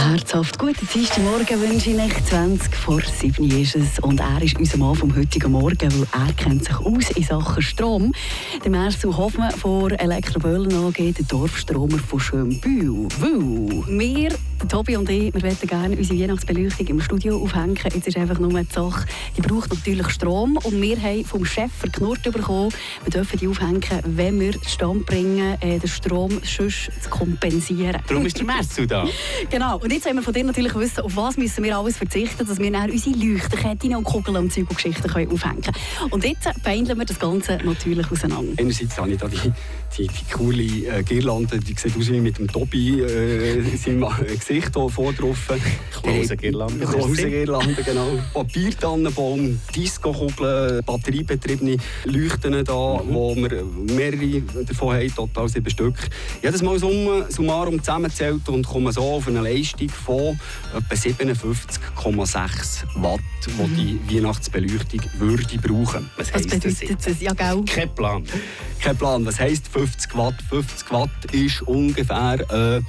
Herzhaft guten Dienstagmorgen wünsche ich euch. 20 vor 7 ist es. Und er ist unser Mann vom heutigen Morgen, weil er kennt sich aus in Sachen Strom. Der Marcel Hoffmann von Elektroböhlen AG, der Dorfstromer von Schönbühl. Wir, Tobi und ich, wir möchten gerne unsere Weihnachtsbeleuchtung im Studio aufhängen. Jetzt ist einfach nur die Sache, die braucht natürlich Strom. Und wir haben vom Chef verknurrt bekommen, wir dürfen die aufhängen, wenn wir Stand bringen, den Strom sonst zu kompensieren. Darum ist der Marcel da. Genau. Und jetzt wollen wir von dir natürlich wissen, auf was müssen wir alles verzichten, dass wir dann unsere Leuchterketten und Kugeln und Zeug und Geschichten aufhängen können. Und jetzt beindeln wir das Ganze natürlich auseinander. Einerseits habe ich da die coole Girlande, die sieht aus wie mit dem Tobi seinem Gesicht hier vorne drauf. Klausen-Girlande. Klausen-Girlande, genau. Papiertannenbaum, Disco-Kugeln, batteriebetriebene Leuchten da, wo wir mehrere davon haben, total 7 Stück. Jedes Mal summarum zusammenzählt und komme so auf eine Leistung von etwa 57,6 Watt, die die Weihnachtsbeleuchtung würde brauchen. Was bedeutet das? Ja, gell? Kein Plan. Kein Plan. Was heisst 50 Watt? 50 Watt ist ungefähr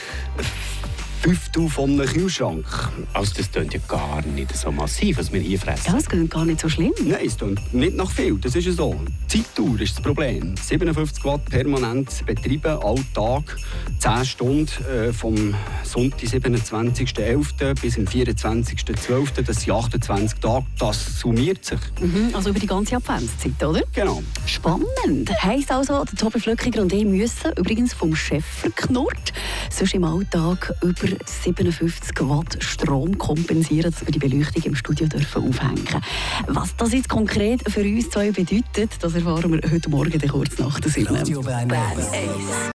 5 von einem Kühlschrank. Also das klingt ja gar nicht so massiv, was wir hier fressen. Ja, das klingt gar nicht so schlimm. Nein, es klingt nicht nach viel. Das ist ja so. Die Zeitdauer ist das Problem. 57 Watt permanent betreiben, alltag, 10 Stunden vom Sonntag, 27.11. bis am 24.12. Das sind 28 Tage. Das summiert sich. Also über die ganze Adventszeit, oder? Genau. Spannend. Heisst also, der Tobi Flückiger und ich müssen übrigens vom Chef verknurrt, sonst im Alltag über 57 Watt Strom kompensieren, dass wir die Beleuchtung im Studio dürfen aufhängen dürfen. Was das jetzt konkret für uns zwei bedeutet, das erfahren wir heute Morgen kurz nach der 7.